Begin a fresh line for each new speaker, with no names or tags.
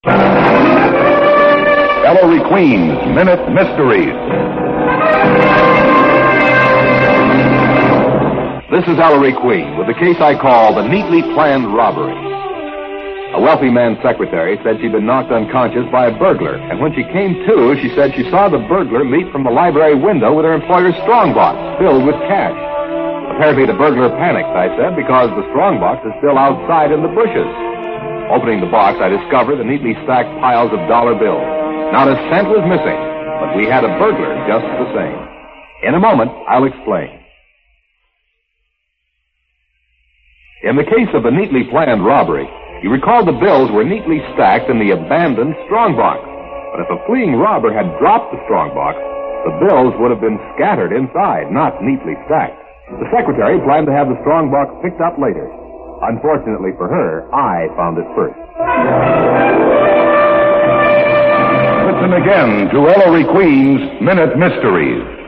Ellery Queen's Minute Mysteries. This is Ellery Queen with the case I call the Neatly Planned Robbery. A wealthy man's secretary said she'd been knocked unconscious by a burglar, and when she came to, she said she saw the burglar leap from the library window with her employer's strongbox filled with cash. Apparently the burglar panicked, I said, because the strongbox is still outside in the bushes. Opening the box, I discovered the neatly stacked piles of dollar bills. Not a cent was missing, but we had a burglar just the same. In a moment, I'll explain. In the case of the neatly planned robbery, you recall the bills were neatly stacked in the abandoned strongbox. But if a fleeing robber had dropped the strongbox, the bills would have been scattered inside, not neatly stacked. The secretary planned to have the strongbox picked up later. Unfortunately for her, I found it first. Listen again to Ellery Queen's Minute Mysteries.